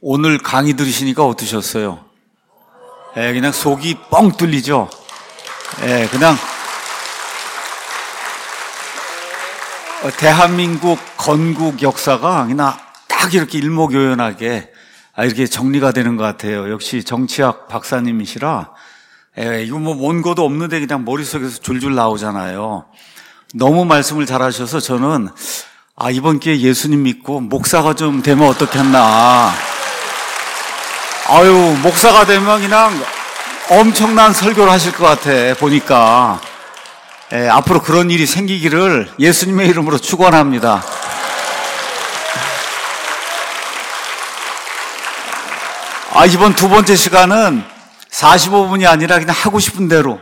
오늘 강의 들으시니까 어떠셨어요? 그냥 속이 뻥 뚫리죠? 그냥 대한민국 건국 역사가 그냥 딱 이렇게 일목요연하게 이렇게 정리가 되는 것 같아요. 역시 정치학 박사님이시라 이거 뭐 원고도 없는데 그냥 머릿속에서 줄줄 나오잖아요. 너무 말씀을 잘하셔서 저는 이번 기회에 예수님 믿고 목사가 좀 되면 어떻겠나. 목사가 되면 그냥 엄청난 설교를 하실 것 같아 보니까. 앞으로 그런 일이 생기기를 예수님의 이름으로 축원합니다. 이번 두 번째 시간은 45분이 아니라 그냥 하고 싶은 대로.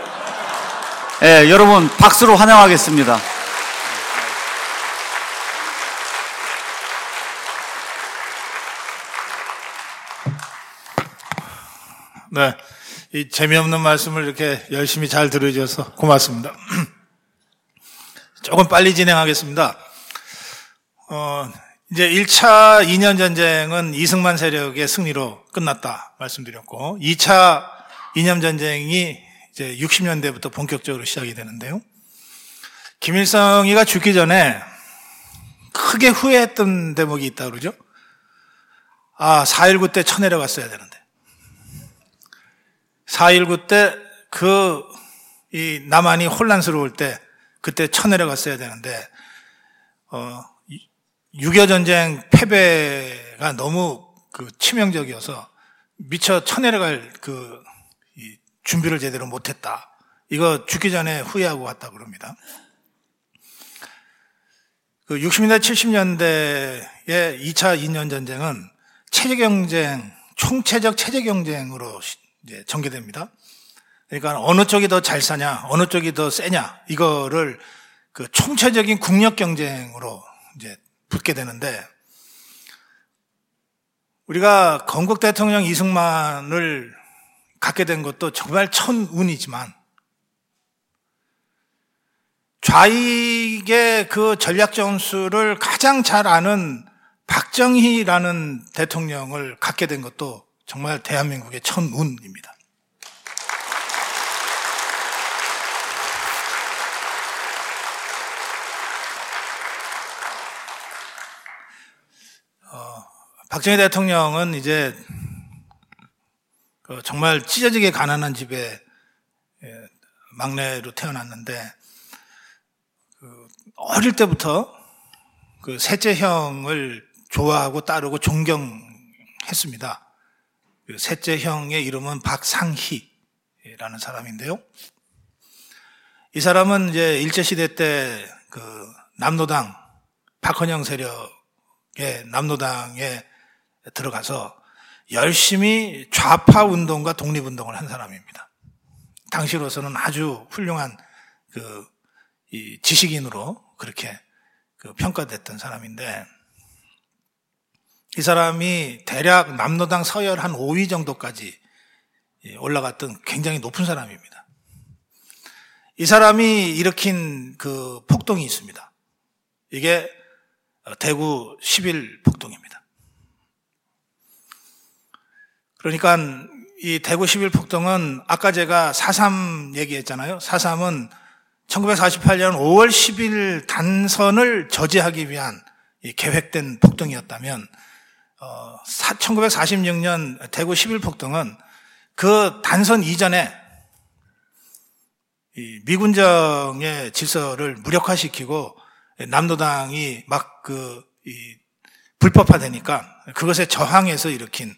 여러분 박수로 환영하겠습니다. 네, 이 재미없는 말씀을 이렇게 열심히 잘 들어주셔서 고맙습니다. 조금 빨리 진행하겠습니다. 이제 1차 2년 전쟁은 이승만 세력의 승리로 끝났다 말씀드렸고, 2차 이념 전쟁이 이제 60년대부터 본격적으로 시작이 되는데요. 김일성이가 죽기 전에 크게 후회했던 대목이 있다 그러죠. 4.19 때 쳐내려갔어야 되는데. 4.19 때 이 남한이 혼란스러울 때 그때 쳐내려갔어야 되는데 6.25 전쟁 패배가 너무 치명적이어서 미처 쳐내려갈 이 준비를 제대로 못했다. 이거 죽기 전에 후회하고 왔다 그럽니다. 60년대 70년대의 2차 2년 전쟁은 체제 경쟁, 총체적 체제 경쟁으로 이제 전개됩니다. 그러니까 어느 쪽이 더 잘 사냐, 어느 쪽이 더 세냐, 이거를 총체적인 국력 경쟁으로 이제 붙게 되는데, 우리가 건국 대통령 이승만을 갖게 된 것도 정말 천운이지만, 좌익의 전략 전술을 가장 잘 아는 박정희라는 대통령을 갖게 된 것도 정말 대한민국의 천운입니다. 박정희 대통령은 이제 정말 찢어지게 가난한 집에 막내로 태어났는데, 어릴 때부터 셋째 형을 좋아하고 따르고 존경했습니다. 셋째 형의 이름은 박상희라는 사람인데요. 이 사람은 이제 일제시대 때 남노당, 박헌영 세력의 남노당에 들어가서 열심히 좌파 운동과 독립운동을 한 사람입니다. 당시로서는 아주 훌륭한 이 지식인으로 그렇게 평가됐던 사람인데, 이 사람이 대략 남노당 서열 한 5위 정도까지 올라갔던 굉장히 높은 사람입니다. 이 사람이 일으킨 폭동이 있습니다. 이게 대구 10.1 폭동입니다. 그러니까 이 대구 10.1 폭동은 아까 제가 4.3 얘기했잖아요. 4.3은 1948년 5월 10일 단선을 저지하기 위한 계획된 폭동이었다면, 1946년 대구 10.1 폭동은 그 단선 이전에 이 미군정의 질서를 무력화시키고 남노당이 막 불법화되니까 그것에 저항해서 일으킨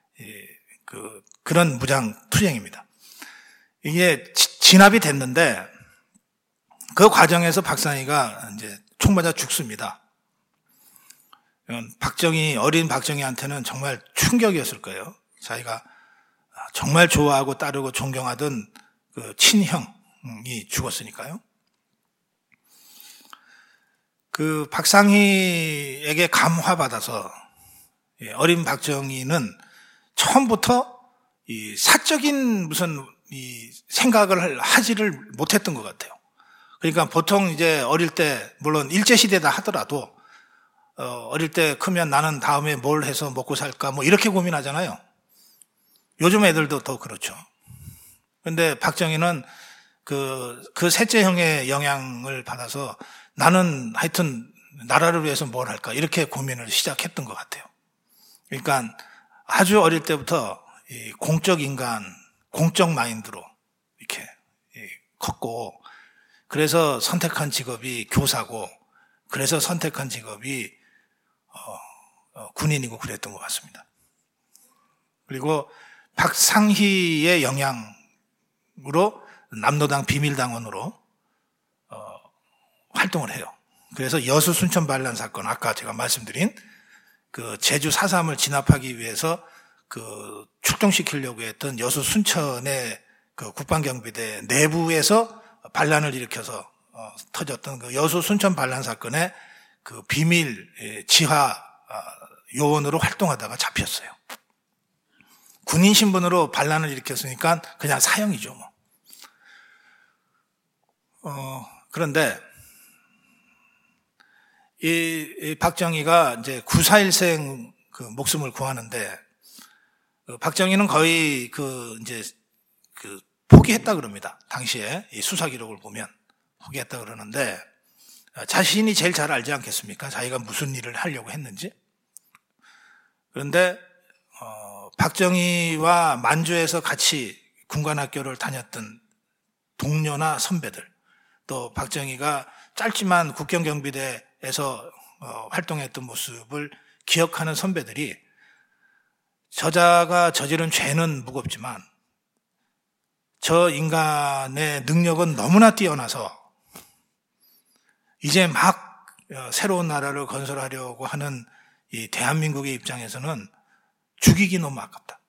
그런 무장 투쟁입니다. 이게 진압이 됐는데, 그 과정에서 박상희가 이제 총 맞아 죽습니다. 어린 박정희한테는 정말 충격이었을 거예요. 자기가 정말 좋아하고 따르고 존경하던 친형이 죽었으니까요. 박상희에게 감화받아서 어린 박정희는 처음부터 이 사적인 무슨 이 생각을 하지를 못했던 것 같아요. 그러니까 보통 이제 어릴 때, 물론 일제시대다 하더라도 어릴 때 크면 나는 다음에 뭘 해서 먹고 살까 뭐 이렇게 고민하잖아요. 요즘 애들도 더 그렇죠. 근데 박정희는 그 셋째 형의 영향을 받아서 나는 하여튼 나라를 위해서 뭘 할까 이렇게 고민을 시작했던 것 같아요. 그러니까 아주 어릴 때부터 이 공적 인간, 공적 마인드로 이렇게 컸고, 그래서 선택한 직업이 교사고, 그래서 선택한 직업이 군인이고 그랬던 것 같습니다. 그리고 박상희의 영향으로 남로당 비밀당원으로 활동을 해요. 그래서 여수 순천 반란 사건, 아까 제가 말씀드린 그 제주 4.3을 진압하기 위해서 그 출동시키려고 했던 여수 순천의 그 국방경비대 내부에서 반란을 일으켜서 터졌던 그 여수 순천 반란 사건의 그 비밀 지하 요원으로 활동하다가 잡혔어요. 군인 신분으로 반란을 일으켰으니까 그냥 사형이죠, 뭐. 그런데 이 박정희가 이제 9.4일생 그 목숨을 구하는데, 박정희는 거의 이제 포기했다 그럽니다. 당시에 이 수사 기록을 보면 포기했다 그러는데, 자신이 제일 잘 알지 않겠습니까? 자기가 무슨 일을 하려고 했는지. 그런데 박정희와 만주에서 같이 군관학교를 다녔던 동료나 선배들, 또 박정희가 짧지만 국경경비대에서 활동했던 모습을 기억하는 선배들이 저자가 저지른 죄는 무겁지만 저 인간의 능력은 너무나 뛰어나서 이제 막 새로운 나라를 건설하려고 하는 이 대한민국의 입장에서는 죽이기 너무 아깝다.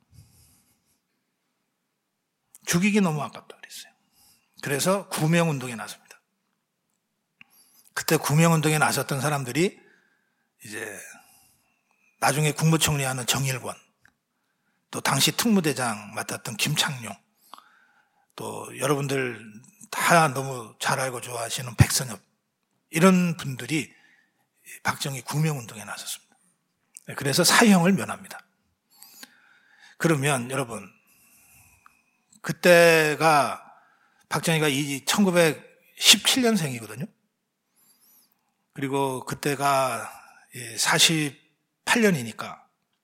죽이기 너무 아깝다 그랬어요. 그래서 구명운동에 나섭니다. 그때 구명운동에 나섰던 사람들이 이제 나중에 국무총리하는 정일권, 또 당시 특무대장 맡았던 김창룡, 또 여러분들 다 너무 잘 알고 좋아하시는 백선엽, 이런 분들이 박정희 구명운동에 나섰습니다. 그래서 사형을 면합니다. 그러면 여러분, 그때가 박정희가 1917년생이거든요. 그리고 그때가 48년이니까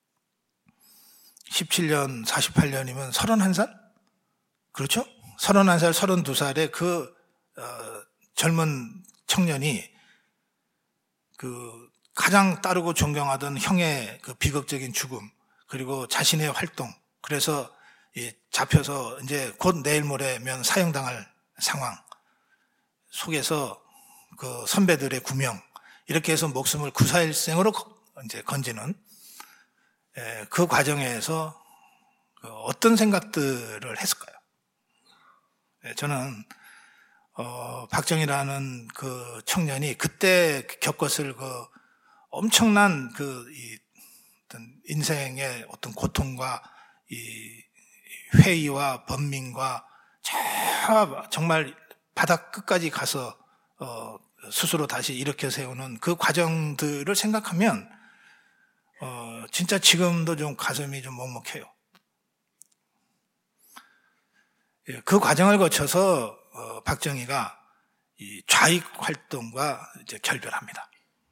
17년, 48년이면 31살? 그렇죠? 31살, 32살의 그 젊은 청년이 그 가장 따르고 존경하던 형의 그 비극적인 죽음, 그리고 자신의 활동, 그래서 잡혀서 이제 곧 내일 모레면 사형당할 상황 속에서 그 선배들의 구명, 이렇게 해서 목숨을 9.4일생으로 이제 건지는 그 과정에서 어떤 생각들을 했을까요? 저는 박정희라는 그 청년이 그때 겪었을 그 엄청난 어떤 인생의 어떤 고통과 이 회의와 번민과 정말 바닥 끝까지 가서 스스로 다시 일으켜 세우는 그 과정들을 생각하면 진짜 지금도 좀 가슴이 좀 먹먹해요. 그 과정을 거쳐서 박정희가 이 좌익 활동과 이제 결별합니다.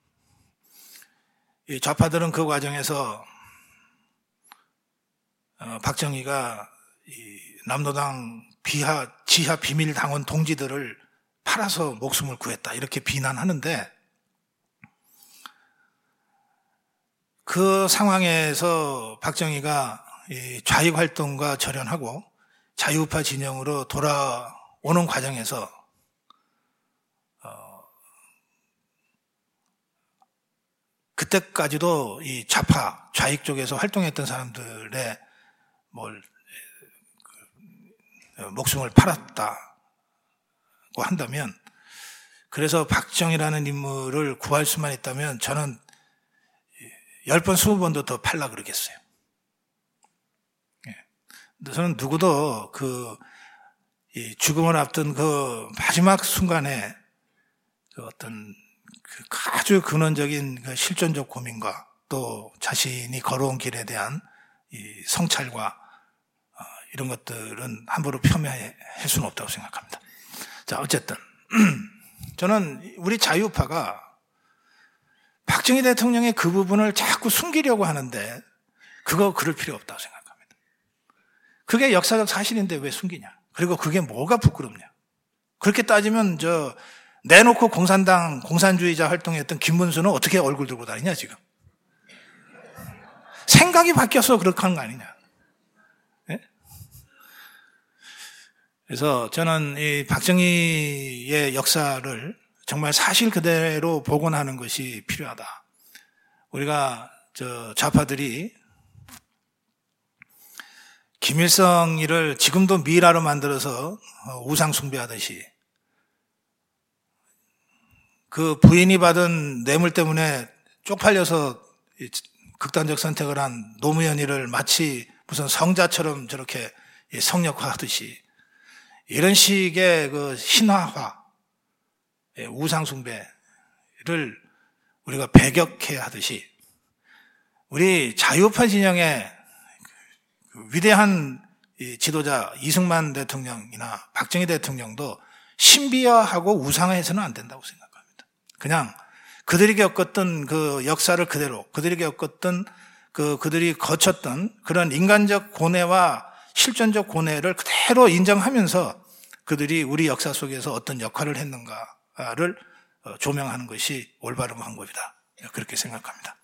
이 좌파들은 그 과정에서 박정희가 이 남로당 지하 비밀 당원 동지들을 팔아서 목숨을 구했다, 이렇게 비난하는데, 그 상황에서 박정희가 이 좌익 활동과 절연하고 자유우파 진영으로 돌아오는 과정에서 그때까지도 이 좌파, 좌익 쪽에서 활동했던 사람들의 목숨을 팔았다고 한다면, 그래서 박정희라는 인물을 구할 수만 있다면 저는 10번, 20번도 더 팔라 그러겠어요. 저는 누구도 이 죽음을 앞둔 그 마지막 순간에 그 어떤 아주 근원적인 그 실존적 고민과 또 자신이 걸어온 길에 대한 이 성찰과 이런 것들은 함부로 폄훼할 수는 없다고 생각합니다. 자, 어쨌든 저는 우리 자유파가 박정희 대통령의 그 부분을 자꾸 숨기려고 하는데 그럴 필요 없다고 생각합니다. 그게 역사적 사실인데 왜 숨기냐? 그리고 그게 뭐가 부끄럽냐? 그렇게 따지면 내놓고 공산주의자 활동했던 김문수는 어떻게 얼굴 들고 다니냐 지금? 생각이 바뀌어서 그렇게 하는 거 아니냐? 네? 그래서 저는 이 박정희의 역사를 정말 사실 그대로 복원하는 것이 필요하다. 우리가 좌파들이 김일성이를 지금도 미라로 만들어서 우상 숭배하듯이 그 부인이 받은 뇌물 때문에 쪽팔려서 극단적 선택을 한 노무현이를 마치 무슨 성자처럼 저렇게 성역화하듯이 이런 식의 그 신화화, 우상숭배를 우리가 배격해야 하듯이 우리 자유파 진영의 위대한 지도자 이승만 대통령이나 박정희 대통령도 신비화하고 우상화해서는 안 된다고 생각합니다. 그냥 그들이 겪었던 그 역사를 그대로, 그들이 겪었던 그들이 거쳤던 그런 인간적 고뇌와 실존적 고뇌를 그대로 인정하면서 그들이 우리 역사 속에서 어떤 역할을 했는가를 조명하는 것이 올바른 방법이다. 그렇게 생각합니다.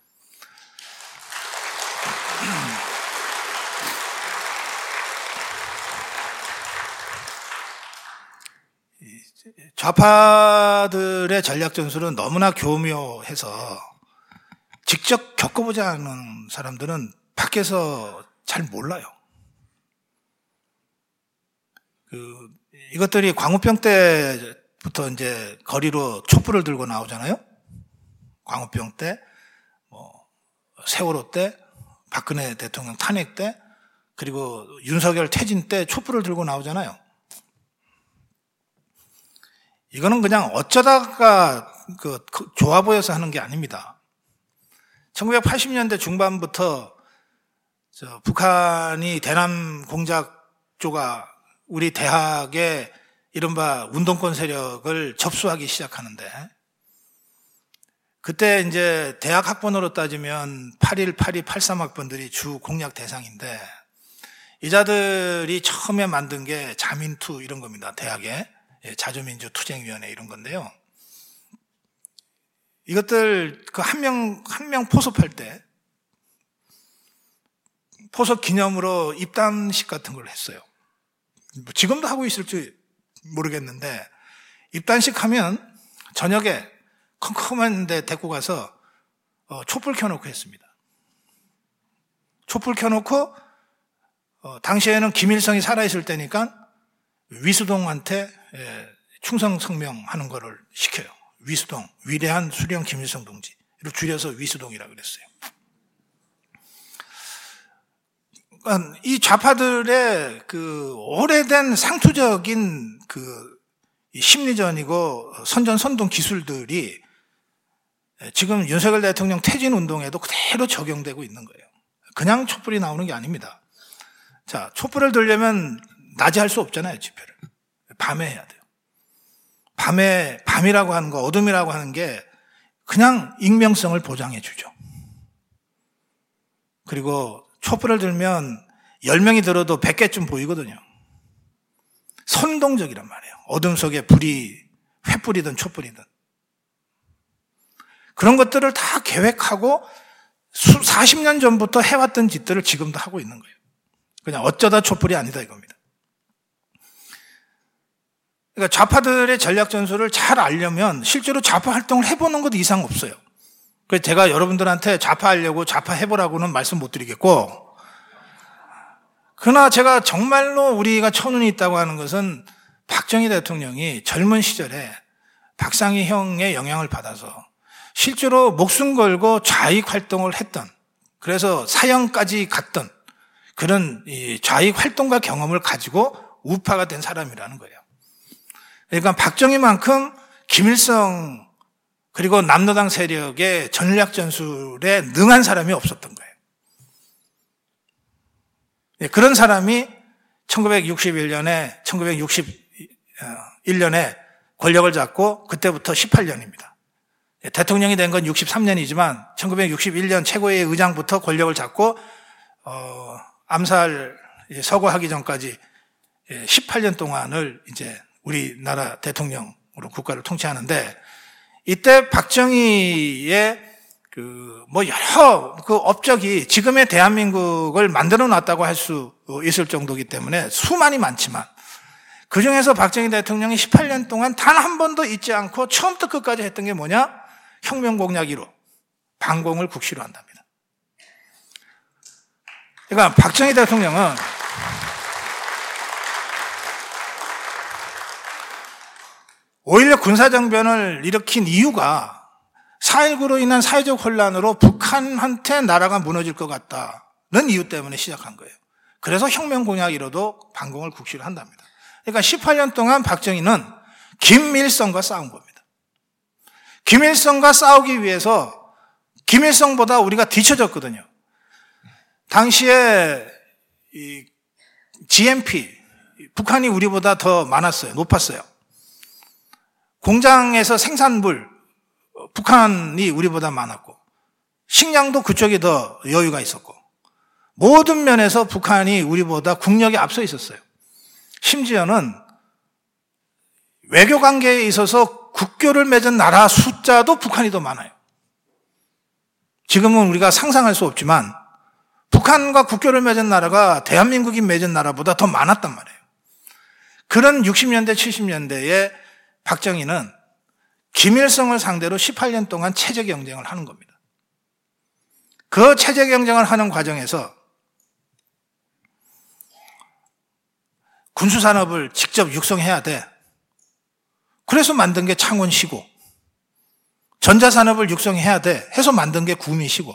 좌파들의 전략 전술은 너무나 교묘해서 직접 겪어보지 않은 사람들은 밖에서 잘 몰라요. 이것들이 광우병 때부터 이제 거리로 촛불을 들고 나오잖아요. 광우병 때, 세월호 때, 박근혜 대통령 탄핵 때, 그리고 윤석열 퇴진 때 촛불을 들고 나오잖아요. 이거는 그냥 어쩌다가 좋아 보여서 하는 게 아닙니다. 1980년대 중반부터 북한이 대남 공작조가 우리 대학의 이른바 운동권 세력을 접수하기 시작하는데 그때 이제 대학 학번으로 따지면 81, 82, 83학번들이 주 공략 대상인데 이 자들이 처음에 만든 게 자민투 이런 겁니다. 대학에. 자주민주투쟁위원회 이런 건데요. 이것들 한 명 포섭할 때 포섭 기념으로 입단식 같은 걸 했어요. 지금도 하고 있을지 모르겠는데 입단식 하면 저녁에 컴컴한 데 데리고 가서 촛불 켜놓고 했습니다. 촛불 켜놓고 당시에는 김일성이 살아있을 때니까 위수동한테 충성 성명하는 거를 시켜요. 위수동, 위대한 수령 김일성 동지를 줄여서 위수동이라고 그랬어요. 그러니까 이 좌파들의 그 오래된 상투적인 그 심리전이고 선전-선동 기술들이 지금 윤석열 대통령 퇴진 운동에도 그대로 적용되고 있는 거예요. 그냥 촛불이 나오는 게 아닙니다. 자, 촛불을 들려면 낮에 할 수 없잖아요, 집회를. 밤에 해야 돼요. 밤이라고 하는 거, 어둠이라고 하는 게 그냥 익명성을 보장해 주죠. 그리고 촛불을 들면 10명이 들어도 100개쯤 보이거든요. 선동적이란 말이에요. 어둠 속에 불이 횃불이든 촛불이든. 그런 것들을 다 계획하고 40년 전부터 해왔던 짓들을 지금도 하고 있는 거예요. 그냥 어쩌다 촛불이 아니다 이겁니다. 그러니까 좌파들의 전략 전술을 잘 알려면 실제로 좌파 활동을 해보는 것 이상 없어요. 그래서 제가 여러분들한테 좌파 하려고 좌파 해보라고는 말씀 못 드리겠고, 그러나 제가 정말로 우리가 천운이 있다고 하는 것은 박정희 대통령이 젊은 시절에 박상희 형의 영향을 받아서 실제로 목숨 걸고 좌익 활동을 했던, 그래서 사형까지 갔던 그런 좌익 활동과 경험을 가지고 우파가 된 사람이라는 거예요. 그러니까 박정희만큼 김일성을 그리고 남로당 세력의 전략 전술에 능한 사람이 없었던 거예요. 그런 사람이 1961년에 권력을 잡고 그때부터 18년입니다. 대통령이 된 건 63년이지만 1961년 최고의 의장부터 권력을 잡고 암살 서거하기 전까지 18년 동안을 이제 우리나라 대통령으로 국가를 통치하는데, 이때 박정희의 여러 업적이 지금의 대한민국을 만들어 놨다고 할 수 있을 정도이기 때문에 수많이 많지만, 그 중에서 박정희 대통령이 18년 동안 단 한 번도 잊지 않고 처음부터 끝까지 했던 게 뭐냐? 혁명 공약 1호, 반공을 국시로 한답니다. 그러니까 박정희 대통령은 오히려 군사정변을 일으킨 이유가 4.19로 인한 사회적 혼란으로 북한한테 나라가 무너질 것 같다는 이유 때문에 시작한 거예요. 그래서 혁명 공약 1호도 반공을 국시로 한답니다. 그러니까 18년 동안 박정희는 김일성과 싸운 겁니다. 김일성과 싸우기 위해서 김일성보다 우리가 뒤처졌거든요. 당시에 이 GNP, 북한이 우리보다 더 많았어요. 높았어요. 공장에서 생산물, 북한이 우리보다 많았고, 식량도 그쪽이 더 여유가 있었고, 모든 면에서 북한이 우리보다 국력이 앞서 있었어요. 심지어는 외교 관계에 있어서 국교를 맺은 나라 숫자도 북한이 더 많아요. 지금은 우리가 상상할 수 없지만 북한과 국교를 맺은 나라가 대한민국이 맺은 나라보다 더 많았단 말이에요. 그런 60년대, 70년대에 박정희는 김일성을 상대로 18년 동안 체제 경쟁을 하는 겁니다. 그 체제 경쟁을 하는 과정에서 군수산업을 직접 육성해야 돼. 그래서 만든 게 창원시고, 전자산업을 육성해야 돼 해서 만든 게 구미시고,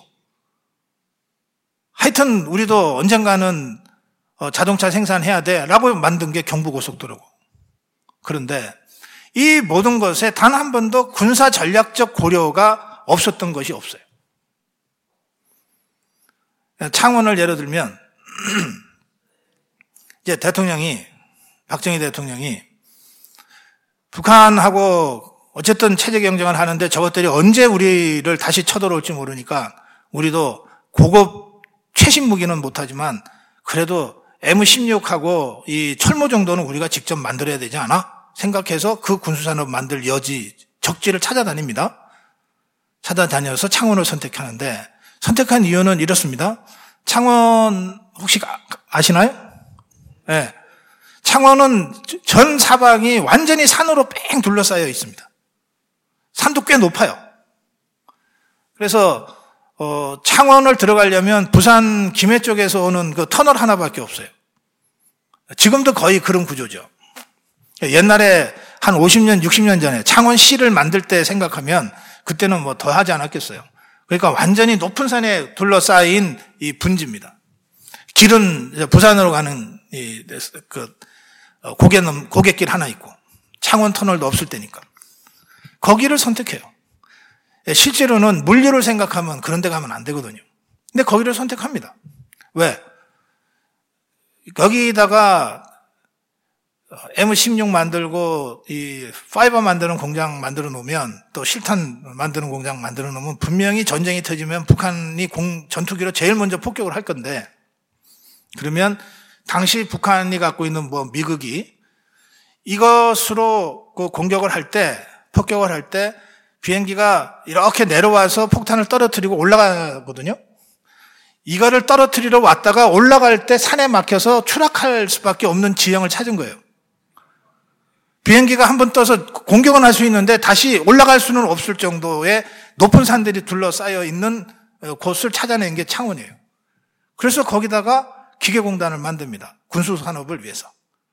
하여튼 우리도 언젠가는 자동차 생산해야 돼 라고 만든 게 경부고속도로고. 그런데 이 모든 것에 단 한 번도 군사 전략적 고려가 없었던 것이 없어요. 창원을 예를 들면 이제 박정희 대통령이 북한하고 어쨌든 체제 경쟁을 하는데 저것들이 언제 우리를 다시 쳐들어올지 모르니까 우리도 고급 최신 무기는 못하지만 그래도 M16하고 이 철모 정도는 우리가 직접 만들어야 되지 않아? 생각해서 그 군수산업 만들 적지를 찾아다닙니다. 찾아다녀서 창원을 선택하는데, 선택한 이유는 이렇습니다. 창원 혹시 아시나요? 네. 창원은 전 사방이 완전히 산으로 뺑 둘러싸여 있습니다. 산도 꽤 높아요. 그래서 창원을 들어가려면 부산 김해 쪽에서 오는 그 터널 하나밖에 없어요. 지금도 거의 그런 구조죠. 옛날에 한 50년, 60년 전에 창원시를 만들 때 생각하면 그때는 뭐 더 하지 않았겠어요. 그러니까 완전히 높은 산에 둘러싸인 이 분지입니다. 길은 부산으로 가는 고갯길 하나 있고 창원 터널도 없을 때니까 거기를 선택해요. 실제로는 물류를 생각하면 그런 데 가면 안 되거든요. 근데 거기를 선택합니다. 왜? 거기다가 M16 만들고 이 파이버 만드는 공장 만들어 놓으면, 또 실탄 만드는 공장 만들어 놓으면 분명히 전쟁이 터지면 북한이 전투기로 제일 먼저 폭격을 할 건데, 그러면 당시 북한이 갖고 있는 미국이 이것으로 공격을 할 때, 폭격을 할 때 비행기가 이렇게 내려와서 폭탄을 떨어뜨리고 올라가거든요. 이거를 떨어뜨리러 왔다가 올라갈 때 산에 막혀서 추락할 수밖에 없는 지형을 찾은 거예요. 비행기가 한번 떠서 공격은 할 수 있는데 다시 올라갈 수는 없을 정도의 높은 산들이 둘러싸여 있는 곳을 찾아낸 게 창원이에요. 그래서 거기다가 기계공단을 만듭니다. 군수산업을 위해서.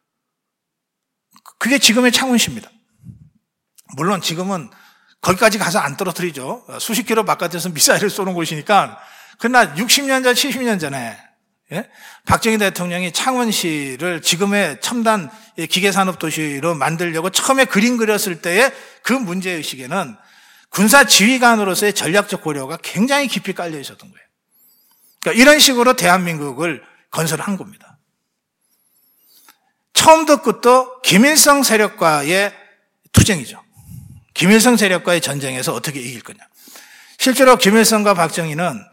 그게 지금의 창원시입니다. 물론 지금은 거기까지 가서 안 떨어뜨리죠. 수십 킬로 바깥에서 미사일을 쏘는 곳이니까. 그러나 60년 전, 70년 전에 박정희 대통령이 창원시를 지금의 첨단 기계산업 도시로 만들려고 처음에 그림 그렸을 때의 그 문제의식에는 군사 지휘관으로서의 전략적 고려가 굉장히 깊이 깔려 있었던 거예요. 그러니까 이런 식으로 대한민국을 건설한 겁니다. 처음도 끝도 김일성 세력과의 투쟁이죠. 김일성 세력과의 전쟁에서 어떻게 이길 거냐. 실제로 김일성과 박정희는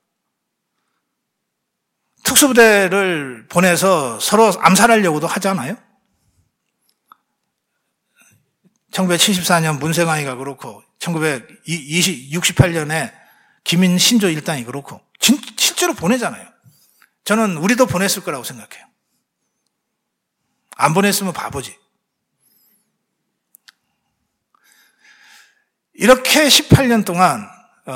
특수부대를 보내서 서로 암살하려고도 하잖아요. 1974년 문세광이가 그렇고 1968년에 김인신조 일당이 그렇고 실제로 보내잖아요. 저는 우리도 보냈을 거라고 생각해요. 안 보냈으면 바보지. 이렇게 18년 동안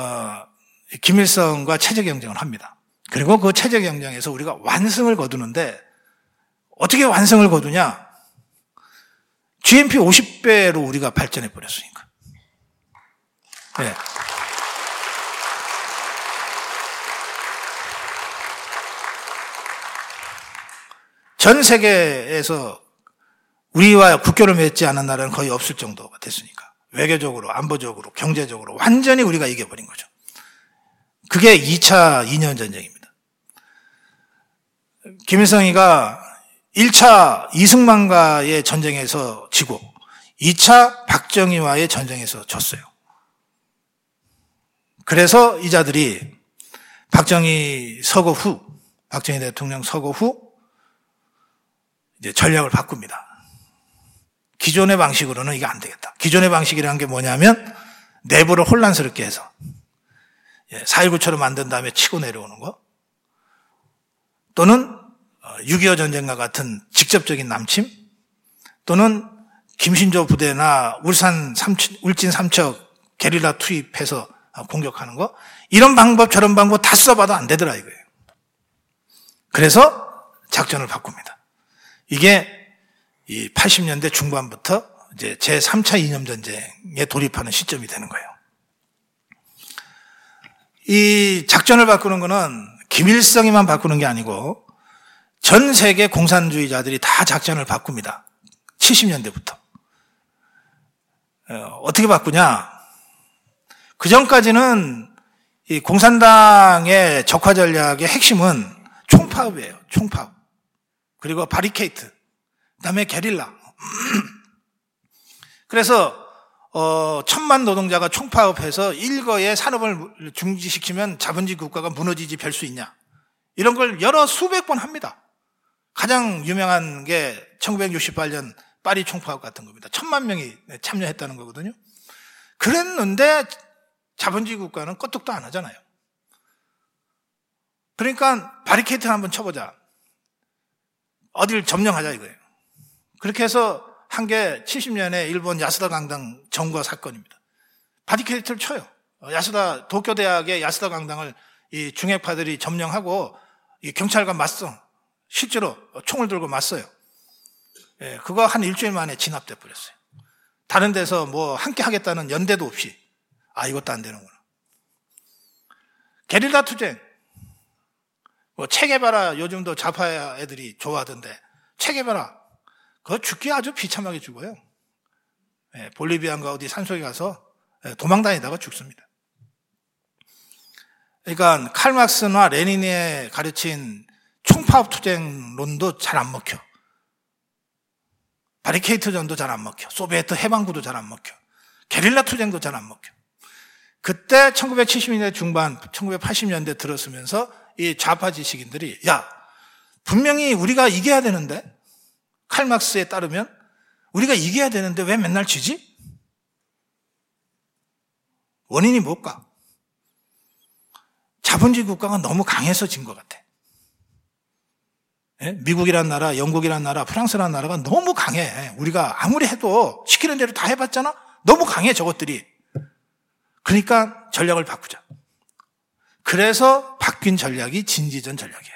김일성과 체제 경쟁을 합니다. 그리고 그 체제 경쟁에서 우리가 완승을 거두는데 어떻게 완승을 거두냐? GNP 50배로 우리가 발전해 버렸으니까. 네. 전 세계에서 우리와 국교를 맺지 않은 나라는 거의 없을 정도가 됐으니까. 외교적으로, 안보적으로, 경제적으로 완전히 우리가 이겨버린 거죠. 그게 2차 2년 전쟁입니다. 김일성이가 1차 이승만과의 전쟁에서 지고 2차 박정희와의 전쟁에서 졌어요. 그래서 이자들이 박정희 대통령 서거 후 이제 전략을 바꿉니다. 기존의 방식으로는 이게 안 되겠다. 기존의 방식이라는 게 뭐냐면 내부를 혼란스럽게 해서 4.19처럼 만든 다음에 치고 내려오는 거, 또는 6.25 전쟁과 같은 직접적인 남침, 또는 김신조 부대나 울진 삼척 게릴라 투입해서 공격하는 거, 이런 방법 저런 방법 다 써봐도 안 되더라 이거예요. 그래서 작전을 바꿉니다. 이게 이 80년대 중반부터 이제 제3차 이념전쟁에 돌입하는 시점이 되는 거예요. 이 작전을 바꾸는 거는 김일성이만 바꾸는 게 아니고 전 세계 공산주의자들이 다 작전을 바꿉니다. 70년대부터. 어떻게 바꾸냐? 그 전까지는 이 공산당의 적화 전략의 핵심은 총파업이에요. 총파업. 그리고 바리케이트. 그다음에 게릴라. 그래서 1,000만 노동자가 총파업해서 일거에 산업을 중지시키면 자본주의 국가가 무너지지 별 수 있냐. 이런 걸 여러 수백 번 합니다. 가장 유명한 게 1968년 파리 총파업 같은 겁니다. 1,000만 명이 참여했다는 거거든요. 그랬는데 자본주의 국가는 껐떡도 안 하잖아요. 그러니까 바리케이트를 한번 쳐보자. 어딜 점령하자 이거예요. 그렇게 해서 한 게 70년에 일본 야스다 강당 점거 사건입니다. 바리케이트를 쳐요. 도쿄대학의 야스다 강당을 이 중핵파들이 점령하고 이 경찰과 맞서. 실제로 총을 들고 맞서요. 그거 한 일주일 만에 진압돼 버렸어요. 다른 데서 뭐 함께 하겠다는 연대도 없이. 이것도 안 되는구나. 게릴라 투쟁. 뭐 체게바라 요즘도 좌파 애들이 좋아하던데 체게바라 그거 죽기 아주 비참하게 죽어요. 볼리비아인가 어디 산속에 가서 도망다니다가 죽습니다. 그러니까 칼막스나 레닌이 가르친 총파업 투쟁론도 잘 안 먹혀. 바리케이트전도 잘 안 먹혀. 소비에트 해방구도 잘 안 먹혀. 게릴라 투쟁도 잘 안 먹혀. 그때 1970년대 중반, 1980년대 들었으면서 이 좌파 지식인들이 분명히 우리가 이겨야 되는데 칼막스에 따르면 우리가 이겨야 되는데 왜 맨날 지지? 원인이 뭘까? 자본주의 국가가 너무 강해서 진 것 같아. 미국이란 나라, 영국이란 나라, 프랑스란 나라가 너무 강해. 우리가 아무리 해도 시키는 대로 다 해봤잖아? 너무 강해 저것들이. 그러니까 전략을 바꾸자. 그래서 바뀐 전략이 진지전 전략이에요.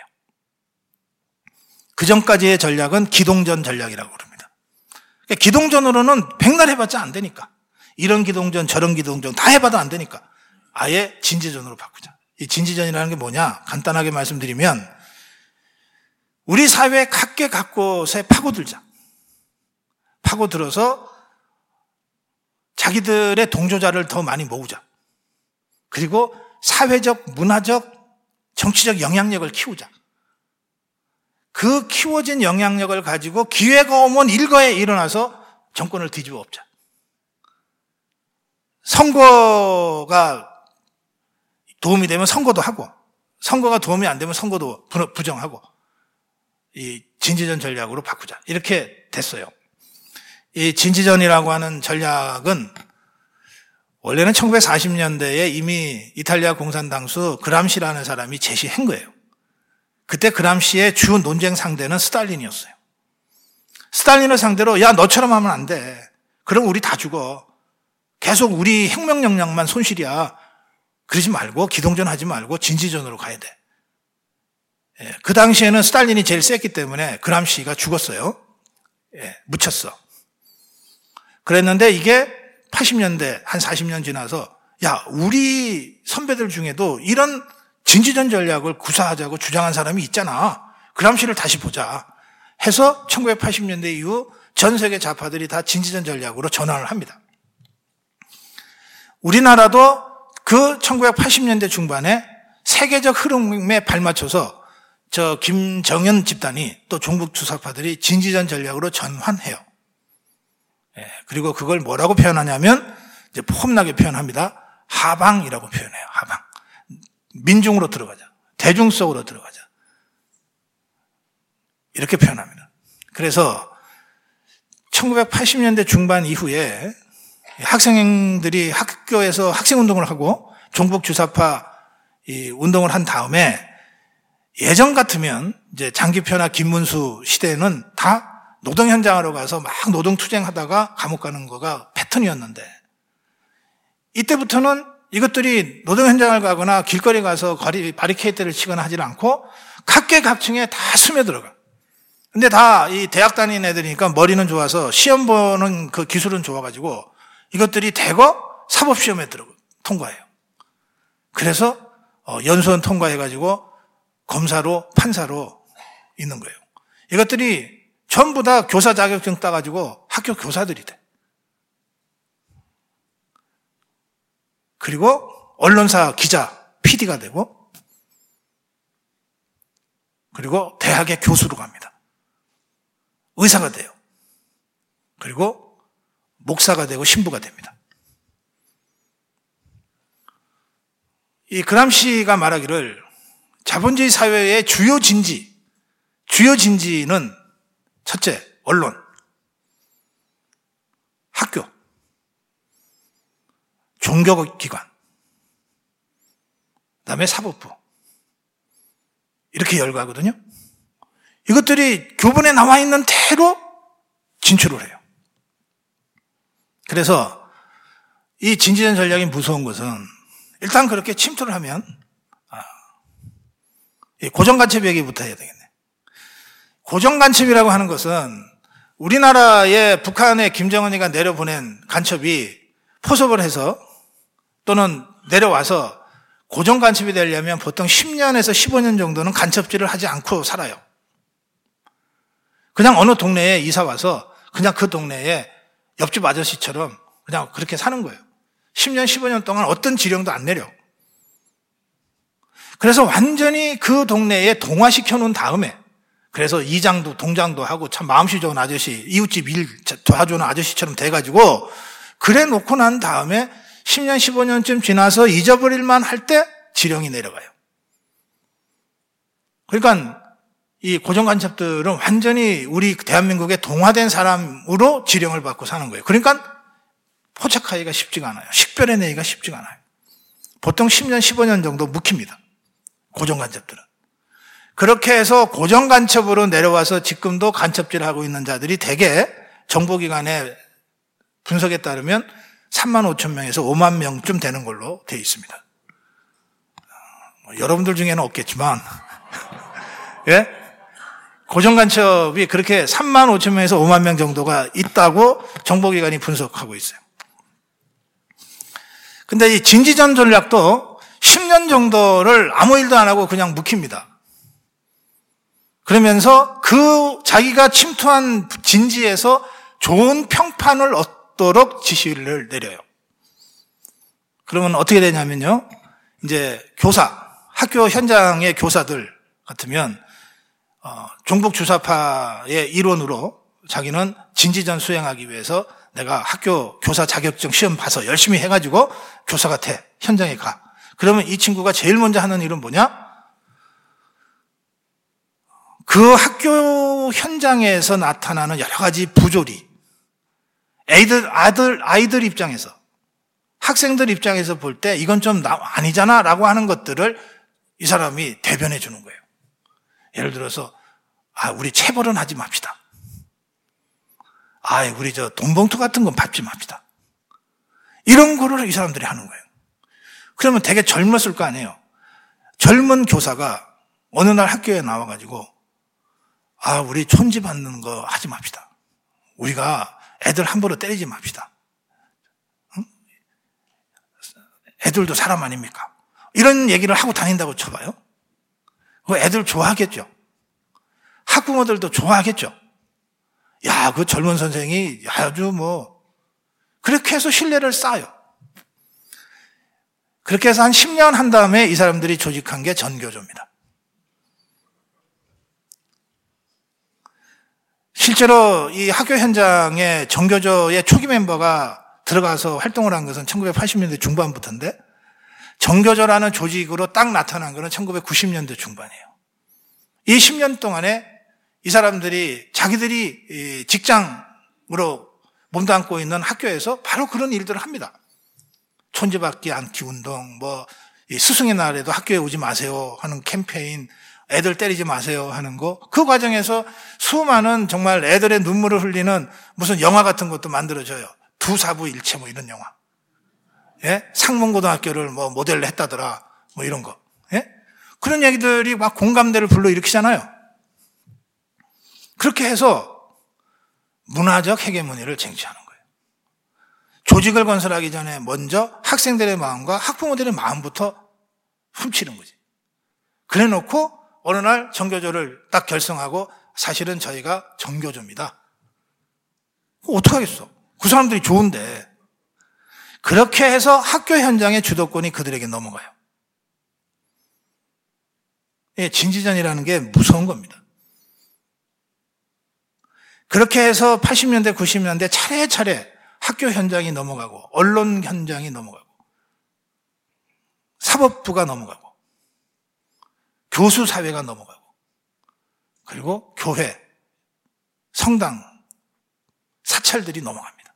그 전까지의 전략은 기동전 전략이라고 그럽니다. 그러니까 기동전으로는 백날 해봤자 안 되니까. 이런 기동전 저런 기동전 다 해봐도 안 되니까 아예 진지전으로 바꾸자. 이 진지전이라는 게 뭐냐? 간단하게 말씀드리면 우리 사회의 각계각곳에 파고들자. 파고들어서 자기들의 동조자를 더 많이 모으자. 그리고 사회적, 문화적, 정치적 영향력을 키우자. 그 키워진 영향력을 가지고 기회가 오면 일거에 일어나서 정권을 뒤집어 엎자. 선거가 도움이 되면 선거도 하고, 선거가 도움이 안 되면 선거도 부정하고, 이 진지전 전략으로 바꾸자. 이렇게 됐어요. 이 진지전이라고 하는 전략은 원래는 1940년대에 이미 이탈리아 공산당수 그람시라는 사람이 제시한 거예요. 그때 그람시의 주 논쟁 상대는 스탈린이었어요. 스탈린을 상대로 야 너처럼 하면 안 돼. 그럼 우리 다 죽어. 계속 우리 혁명 역량만 손실이야. 그러지 말고 기동전하지 말고 진지전으로 가야 돼. 그 당시에는 스탈린이 제일 셌기 때문에 그람시가 죽었어요. 묻혔어. 그랬는데 이게 80년대 한 40년 지나서 야 우리 선배들 중에도 이런 진지전 전략을 구사하자고 주장한 사람이 있잖아. 그람시를 다시 보자 해서 1980년대 이후 전 세계 좌파들이 다 진지전 전략으로 전환을 합니다. 우리나라도 그 1980년대 중반에 세계적 흐름에 발맞춰서 저 김정연 집단이 또 종북 주사파들이 진지전 전략으로 전환해요. 그리고 그걸 뭐라고 표현하냐면 이제 폼나게 표현합니다. 하방이라고 표현해요. 하방. 민중으로 들어가자. 대중 속으로 들어가자. 이렇게 표현합니다. 그래서 1980년대 중반 이후에 학생들이 학교에서 학생운동을 하고 종북 주사파 이 운동을 한 다음에 예전 같으면 이제 장기표나 김문수 시대에는 다 노동 현장으로 가서 막 노동 투쟁하다가 감옥 가는 거가 패턴이었는데 이때부터는 이것들이 노동 현장을 가거나 길거리 가서 바리케이트를 치거나 하지 않고 각계각층에 다 스며들어가. 근데 다 이 대학 다니는 애들이니까 머리는 좋아서 시험 보는 그 기술은 좋아가지고 이것들이 대거 사법시험에 통과해요. 그래서 연수원 통과해가지고 검사로 판사로 있는 거예요. 이것들이 전부 다 교사 자격증 따가지고 학교 교사들이 돼. 그리고 언론사 기자, PD가 되고 그리고 대학의 교수로 갑니다. 의사가 돼요. 그리고 목사가 되고 신부가 됩니다. 이 그람시가 말하기를 자본주의 사회의 주요 진지는 첫째, 언론, 학교, 종교기관, 그다음에 사법부 이렇게 열거하거든요. 이것들이 교본에 나와 있는 대로 진출을 해요. 그래서 이 진지전 전략이 무서운 것은 일단 그렇게 침투를 하면 고정간첩 얘기부터 해야 되겠네. 고정간첩이라고 하는 것은 우리나라에 북한에 김정은이가 내려보낸 간첩이 포섭을 해서 또는 내려와서 고정간첩이 되려면 보통 10년에서 15년 정도는 간첩질을 하지 않고 살아요. 그냥 어느 동네에 이사 와서 그냥 그 동네에 옆집 아저씨처럼 그냥 그렇게 사는 거예요. 10년, 15년 동안 어떤 지령도 안 내려. 그래서 완전히 그 동네에 동화시켜 놓은 다음에 그래서 이장도 동장도 하고 참 마음씨 좋은 아저씨, 이웃집 일 도와주는 아저씨처럼 돼가지고 그래 놓고 난 다음에 10년, 15년쯤 지나서 잊어버릴만 할 때 지령이 내려가요. 그러니까 이 고정간첩들은 완전히 우리 대한민국의 동화된 사람으로 지령을 받고 사는 거예요. 그러니까 포착하기가 쉽지가 않아요. 식별해내기가 쉽지가 않아요. 보통 10년, 15년 정도 묵힙니다. 고정간첩들은. 그렇게 해서 고정간첩으로 내려와서 지금도 간첩질을 하고 있는 자들이 대개 정보기관의 분석에 따르면 3만 5천 명에서 5만 명쯤 되는 걸로 되어 있습니다. 여러분들 중에는 없겠지만 예? 고정간첩이 그렇게 3만 5천 명에서 5만 명 정도가 있다고 정보기관이 분석하고 있어요. 근데 이 진지전 전략도 10년 정도를 아무 일도 안 하고 그냥 묵힙니다. 그러면서 그 자기가 침투한 진지에서 좋은 평판을 없도록 지시를 내려요. 그러면 어떻게 되냐면요. 이제 학교 현장의 교사들 같으면 종북주사파의 일원으로 자기는 진지전 수행하기 위해서 내가 학교 교사 자격증 시험 봐서 열심히 해가지고 교사가 돼. 현장에 가. 그러면 이 친구가 제일 먼저 하는 일은 뭐냐? 그 학교 현장에서 나타나는 여러 가지 부조리, 아이들 입장에서, 학생들 입장에서 볼 때 이건 좀 아니잖아 라고 하는 것들을 이 사람이 대변해 주는 거예요. 예를 들어서, 우리 체벌은 하지 맙시다. 우리 돈봉투 같은 건 밟지 맙시다. 이런 거를 이 사람들이 하는 거예요. 그러면 되게 젊었을 거 아니에요. 젊은 교사가 어느 날 학교에 나와가지고 우리 촌지 받는 거 하지 맙시다. 우리가 애들 함부로 때리지 맙시다. 응? 애들도 사람 아닙니까? 이런 얘기를 하고 다닌다고 쳐봐요. 애들 좋아하겠죠. 학부모들도 좋아하겠죠. 그 젊은 선생이 아주 그렇게 해서 신뢰를 쌓아요. 그렇게 해서 한 10년 한 다음에 이 사람들이 조직한 게 전교조입니다. 실제로 이 학교 현장에 전교조의 초기 멤버가 들어가서 활동을 한 것은 1980년대 중반부터인데 전교조라는 조직으로 딱 나타난 것은 1990년대 중반이에요. 이 10년 동안에 이 사람들이 자기들이 직장으로 몸담고 있는 학교에서 바로 그런 일들을 합니다. 촌지받기 않기 운동, 스승의 날에도 학교에 오지 마세요 하는 캠페인, 애들 때리지 마세요 하는 거, 그 과정에서 수많은 정말 애들의 눈물을 흘리는 무슨 영화 같은 것도 만들어져요. 두사부일체 이런 영화. 예? 상문고등학교를 모델로 했다더라. 이런 거. 예? 그런 얘기들이 막 공감대를 불러일으키잖아요. 그렇게 해서 문화적 헤게모니를 쟁취하는 거예요. 조직을 건설하기 전에 먼저 학생들의 마음과 학부모들의 마음부터 훔치는 거지. 그래 놓고 어느 날 전교조를 딱 결성하고 사실은 저희가 전교조입니다. 어떡하겠어? 그 사람들이 좋은데. 그렇게 해서 학교 현장의 주도권이 그들에게 넘어가요. 진지전이라는 게 무서운 겁니다. 그렇게 해서 80년대, 90년대 차례차례 학교 현장이 넘어가고 언론 현장이 넘어가고 사법부가 넘어가고 교수 사회가 넘어가고 그리고 교회, 성당, 사찰들이 넘어갑니다.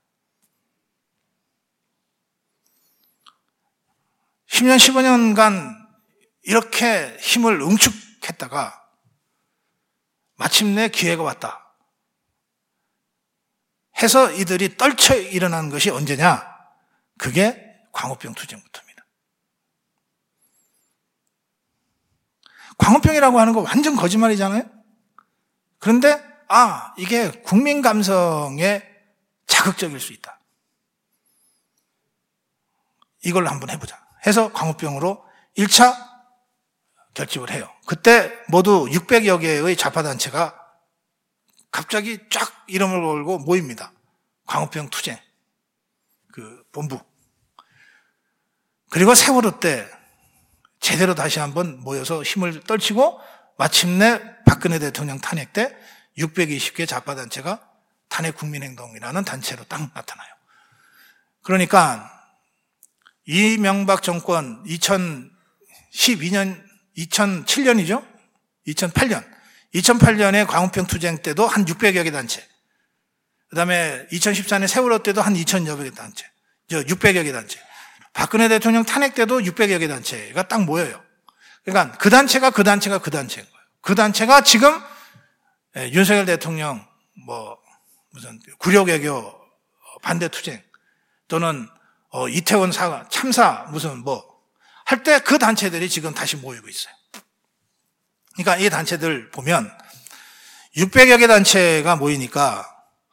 10년, 15년간 이렇게 힘을 응축했다가 마침내 기회가 왔다 해서 이들이 떨쳐 일어난 것이 언제냐? 그게 광우병 투쟁부터입니다. 광우병이라고 하는 거 완전 거짓말이잖아요? 그런데 이게 국민 감성에 자극적일 수 있다. 이걸 한번 해보자 해서 광우병으로 1차 결집을 해요. 그때 모두 600여 개의 좌파단체가 갑자기 쫙 이름을 걸고 모입니다. 광우병 투쟁 그 본부. 그리고 세월호 때 제대로 다시 한번 모여서 힘을 떨치고 마침내 박근혜 대통령 탄핵 때 620개 좌파단체가 탄핵국민행동이라는 단체로 딱 나타나요. 그러니까 이명박 정권 2012년, 2007년이죠? 2008년에 광우병 투쟁 때도 한 600여 개 단체, 그 다음에 2014년 세월호 때도 한 2000여 개 단체, 600여 개 단체, 박근혜 대통령 탄핵 때도 600여 개 단체가 딱 모여요. 그러니까 그 단체가 그 단체인 거예요. 그 단체가 지금 윤석열 대통령 무슨 구려개교 반대 투쟁 또는 이태원 참사 무슨 할 때 그 단체들이 지금 다시 모이고 있어요. 그러니까 이 단체들 보면 600여 개 단체가 모이니까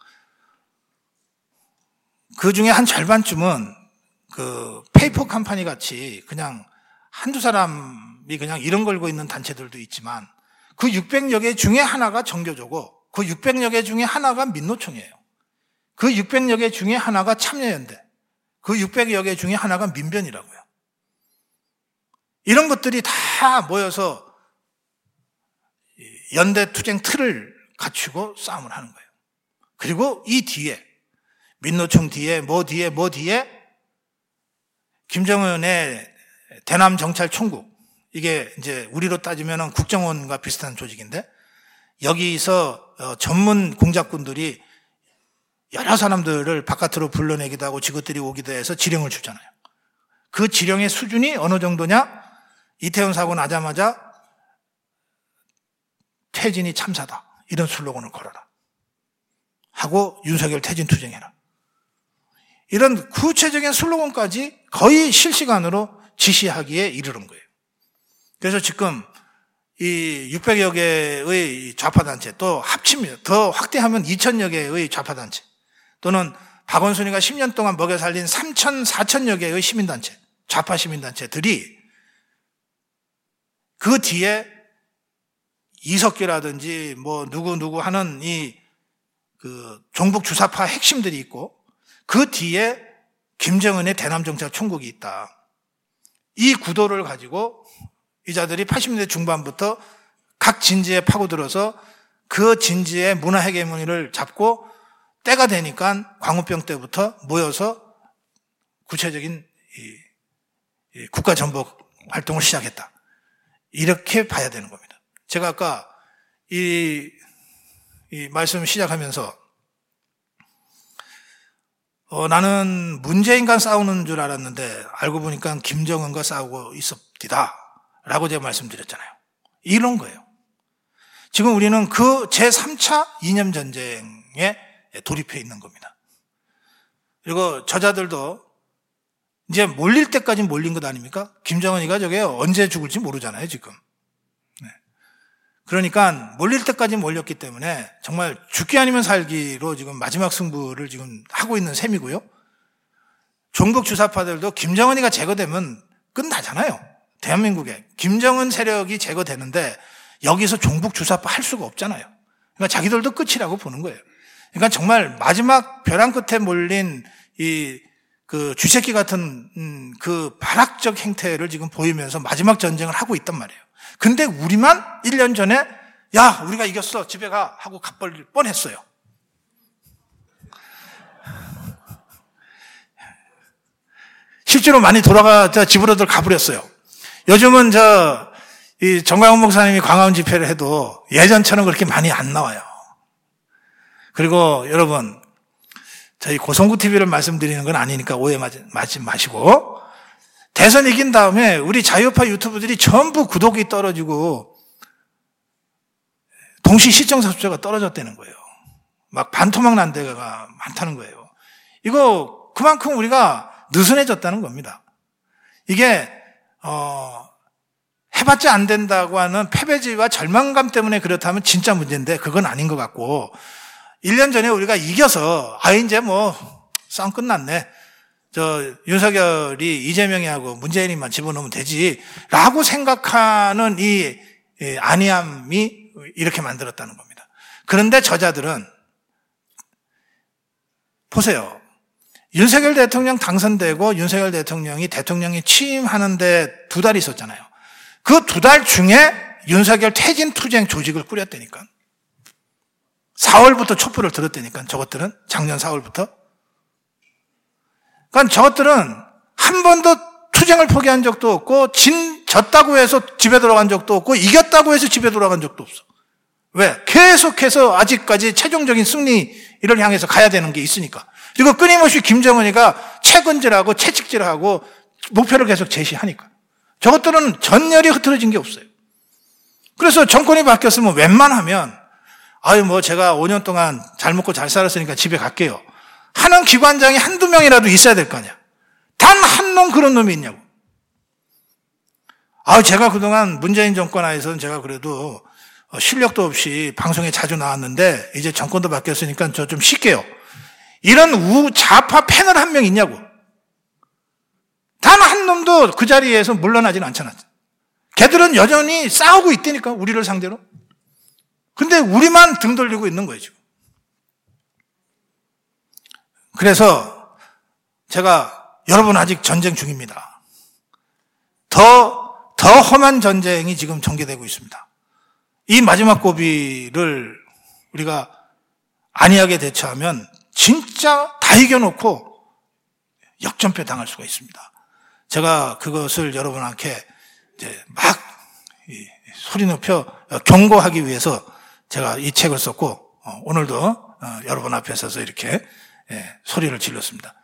그 중에 한 절반쯤은 그 페이퍼 컴퍼니 같이 그냥 한두 사람이 그냥 이름 걸고 있는 단체들도 있지만 그 600여 개 중에 하나가 정교조고 그 600여 개 중에 하나가 민노총이에요. 그 그 600여 개 중에 하나가 참여연대, 그 600여 개 중에 하나가 민변이라고요. 이런 것들이 다 모여서 연대 투쟁 틀을 갖추고 싸움을 하는 거예요. 그리고 이 뒤에 민노총 뒤에 뭐 뒤에 김정은의 대남 정찰 총국, 이게 이제 우리로 따지면 국정원과 비슷한 조직인데, 여기서 전문 공작꾼들이 여러 사람들을 바깥으로 불러내기도 하고 지것들이 오기도 해서 지령을 주잖아요. 그 지령의 수준이 어느 정도냐? 이태원 사고 나자마자 퇴진이 참사다, 이런 슬로건을 걸어라 하고 윤석열 퇴진 투쟁해라, 이런 구체적인 슬로건까지 거의 실시간으로 지시하기에 이르는 거예요. 그래서 지금 이 600여 개의 좌파단체, 또 합치면 더 확대하면 2000여 개의 좌파단체, 또는 박원순이가 10년 동안 먹여 살린 4천여 개의 시민단체, 좌파 시민단체들이 그 뒤에 이석기라든지 뭐 누구 하는 이 그 종북 주사파 핵심들이 있고, 그 뒤에 김정은의 대남정찰 총국이 있다. 이 구도를 가지고 이 자들이 80년대 중반부터 각 진지에 파고들어서 그 진지의 문화 헤게모니를 잡고, 때가 되니까 광우병 때부터 모여서 구체적인 이 국가 전복 활동을 시작했다, 이렇게 봐야 되는 겁니다. 제가 아까 이 말씀을 시작하면서 나는 문재인과 싸우는 줄 알았는데 알고 보니까 김정은과 싸우고 있었디다 라고 제가 말씀드렸잖아요. 이런 거예요. 지금 우리는 그 제3차 이념 전쟁에 돌입해 있는 겁니다. 그리고 저자들도 이제 몰릴 때까지 몰린 것 아닙니까? 김정은이가 저게 언제 죽을지 모르잖아요, 지금. 네. 그러니까 몰릴 때까지 몰렸기 때문에 정말 죽기 아니면 살기로 지금 마지막 승부를 지금 하고 있는 셈이고요. 종북 주사파들도 김정은이가 제거되면 끝나잖아요. 대한민국에 김정은 세력이 제거되는데 여기서 종북 주사파 할 수가 없잖아요. 그러니까 자기들도 끝이라고 보는 거예요. 그러니까 정말 마지막 벼랑 끝에 몰린 그 쥐새끼 같은 그 발악적 행태를 지금 보이면서 마지막 전쟁을 하고 있단 말이에요. 근데 우리만 1년 전에 야, 우리가 이겼어, 집에 가 하고 가버릴 뻔했어요. 실제로 많이 돌아가 집으로들 가버렸어요. 요즘은 이 정광훈 목사님이 광화문 집회를 해도 예전처럼 그렇게 많이 안 나와요. 그리고 여러분, 저희 고성구 TV를 말씀드리는 건 아니니까 오해하지 마시고, 대선 이긴 다음에 우리 자유파 유튜브들이 전부 구독이 떨어지고 동시 시청자 숫자가 떨어졌다는 거예요. 막 반토막 난 데가 많다는 거예요. 이거 그만큼 우리가 느슨해졌다는 겁니다. 이게 해봤자 안 된다고 하는 패배지와 절망감 때문에 그렇다면 진짜 문제인데 그건 아닌 것 같고, 1년 전에 우리가 이겨서 이제 뭐 싸움 끝났네, 윤석열이 이재명이하고 문재인이만 집어넣으면 되지 라고 생각하는 이 안이함이 이렇게 만들었다는 겁니다. 그런데 저자들은 보세요. 윤석열 대통령 당선되고 윤석열 대통령이 취임하는데 2달 있었잖아요. 그 2달 중에 윤석열 퇴진 투쟁 조직을 꾸렸다니까. 4월부터 촛불을 들었다니까, 저것들은. 작년 4월부터. 그러니까 저것들은 한 번도 투쟁을 포기한 적도 없고, 졌다고 해서 집에 돌아간 적도 없고, 이겼다고 해서 집에 돌아간 적도 없어. 왜? 계속해서 아직까지 최종적인 승리를 향해서 가야 되는 게 있으니까. 그리고 끊임없이 김정은이가 채근질하고 채찍질하고 목표를 계속 제시하니까. 저것들은 전열이 흐트러진 게 없어요. 그래서 정권이 바뀌었으면 웬만하면 뭐 제가 5년 동안 잘 먹고 잘 살았으니까 집에 갈게요 하는 기관장이 한두 명이라도 있어야 될 거 아니야. 단 한 놈 그런 놈이 있냐고. 제가 그동안 문재인 정권 하에서는 제가 그래도 실력도 없이 방송에 자주 나왔는데 이제 정권도 바뀌었으니까 저 좀 쉴게요, 이런 우좌파 패널 한 명 있냐고. 단 한 놈도 그 자리에서 물러나지는 않잖아. 걔들은 여전히 싸우고 있다니까, 우리를 상대로. 근데 우리만 등 돌리고 있는 거예요, 지금. 그래서 제가 여러분 아직 전쟁 중입니다. 더 험한 전쟁이 지금 전개되고 있습니다. 이 마지막 고비를 우리가 안이하게 대처하면 진짜 다 이겨놓고 역전패 당할 수가 있습니다. 제가 그것을 여러분한테 이제 막 소리 높여 경고하기 위해서 제가 이 책을 썼고 오늘도 여러분 앞에 서서 이렇게 소리를 질렀습니다.